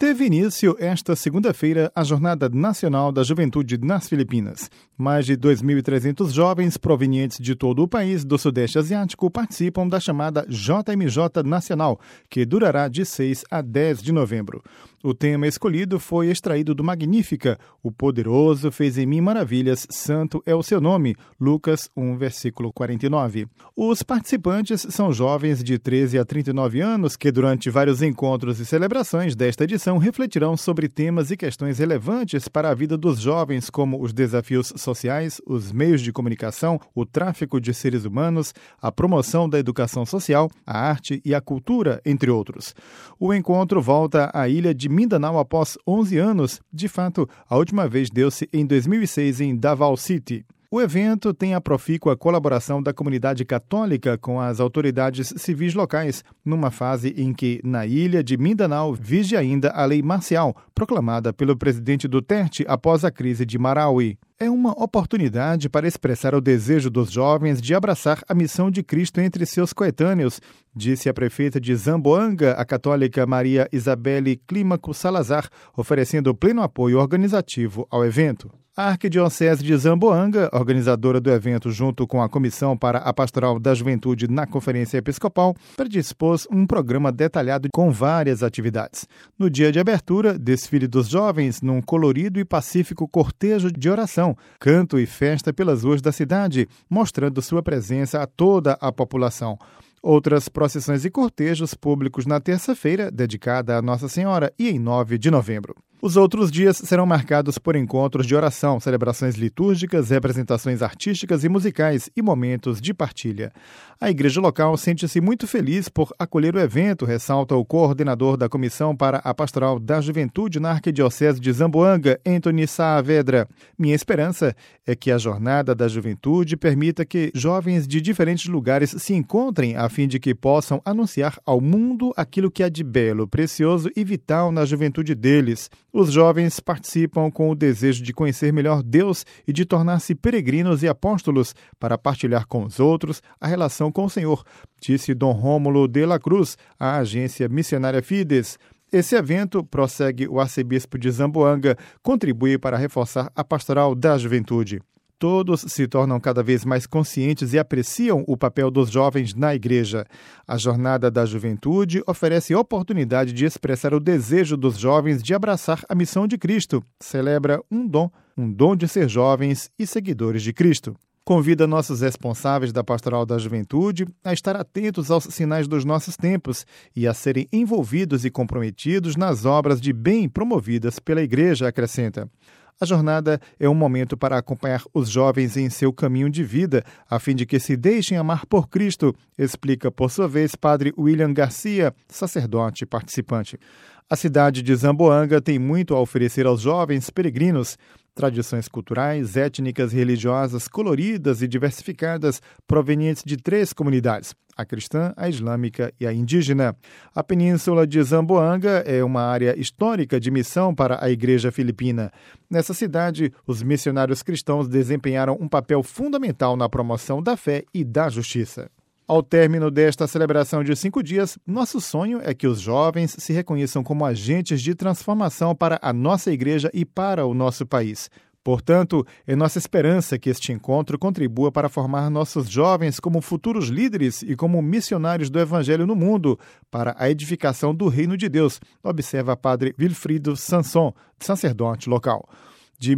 Teve início esta segunda-feira a Jornada Nacional da Juventude nas Filipinas. Mais de 2.300 jovens provenientes de todo o país do Sudeste Asiático participam da chamada JMJ Nacional, que durará de 6 a 10 de novembro. O tema escolhido foi extraído do Magnífica, o poderoso fez em mim maravilhas, santo é o seu nome, Lucas 1, versículo 49. Os participantes são jovens de 13 a 39 anos que, durante vários encontros e celebrações desta edição, refletirão sobre temas e questões relevantes para a vida dos jovens, como os desafios sociais, os meios de comunicação, o tráfico de seres humanos, a promoção da educação social, a arte e a cultura, entre outros. O encontro volta à ilha de Mindanao após 11 anos. De fato, a última vez deu-se em 2006 em Davao City. O evento tem a profícua colaboração da comunidade católica com as autoridades civis locais, numa fase em que, na ilha de Mindanao, vige ainda a lei marcial, proclamada pelo presidente Duterte após a crise de Marawi. É uma oportunidade para expressar o desejo dos jovens de abraçar a missão de Cristo entre seus coetâneos, disse a prefeita de Zamboanga, a católica Maria Isabelle Clímaco Salazar, oferecendo pleno apoio organizativo ao evento. A Arquidiocese de Zamboanga, organizadora do evento junto com a Comissão para a Pastoral da Juventude na Conferência Episcopal, predispôs um programa detalhado com várias atividades. No dia de abertura, desfile dos jovens num colorido e pacífico cortejo de oração, canto e festa pelas ruas da cidade, mostrando sua presença a toda a população. Outras procissões e cortejos públicos na terça-feira, dedicada a Nossa Senhora, e em 9 de novembro. Os outros dias serão marcados por encontros de oração, celebrações litúrgicas, representações artísticas e musicais e momentos de partilha. A igreja local sente-se muito feliz por acolher o evento, ressalta o coordenador da Comissão para a Pastoral da Juventude na Arquidiocese de Zamboanga, Anthony Saavedra. Minha esperança é que a Jornada da Juventude permita que jovens de diferentes lugares se encontrem a fim de que possam anunciar ao mundo aquilo que há de belo, precioso e vital na juventude deles. Os jovens participam com o desejo de conhecer melhor Deus e de tornar-se peregrinos e apóstolos para partilhar com os outros a relação com o Senhor, disse Dom Rômulo de la Cruz, à agência missionária Fides. Esse evento, prossegue o arcebispo de Zamboanga, contribui para reforçar a pastoral da juventude. Todos se tornam cada vez mais conscientes e apreciam o papel dos jovens na igreja. A Jornada da Juventude oferece oportunidade de expressar o desejo dos jovens de abraçar a missão de Cristo. Celebra um dom de ser jovens e seguidores de Cristo. Convida nossos responsáveis da Pastoral da Juventude a estar atentos aos sinais dos nossos tempos e a serem envolvidos e comprometidos nas obras de bem promovidas pela Igreja, acrescenta. A jornada é um momento para acompanhar os jovens em seu caminho de vida, a fim de que se deixem amar por Cristo, explica, por sua vez, Padre William Garcia, sacerdote participante. A cidade de Zamboanga tem muito a oferecer aos jovens peregrinos. Tradições culturais, étnicas e religiosas coloridas e diversificadas, provenientes de 3 comunidades, a cristã, a islâmica e a indígena. A península de Zamboanga é uma área histórica de missão para a Igreja Filipina. Nessa cidade, os missionários cristãos desempenharam um papel fundamental na promoção da fé e da justiça. Ao término desta celebração de 5 dias, nosso sonho é que os jovens se reconheçam como agentes de transformação para a nossa igreja e para o nosso país. Portanto, é nossa esperança que este encontro contribua para formar nossos jovens como futuros líderes e como missionários do Evangelho no mundo, para a edificação do Reino de Deus, observa Padre Wilfrido Sanson, sacerdote local. De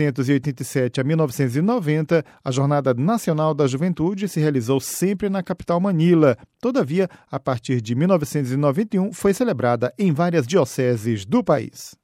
1987 a 1990, a Jornada Nacional da Juventude se realizou sempre na capital Manila. Todavia, a partir de 1991, foi celebrada em várias dioceses do país.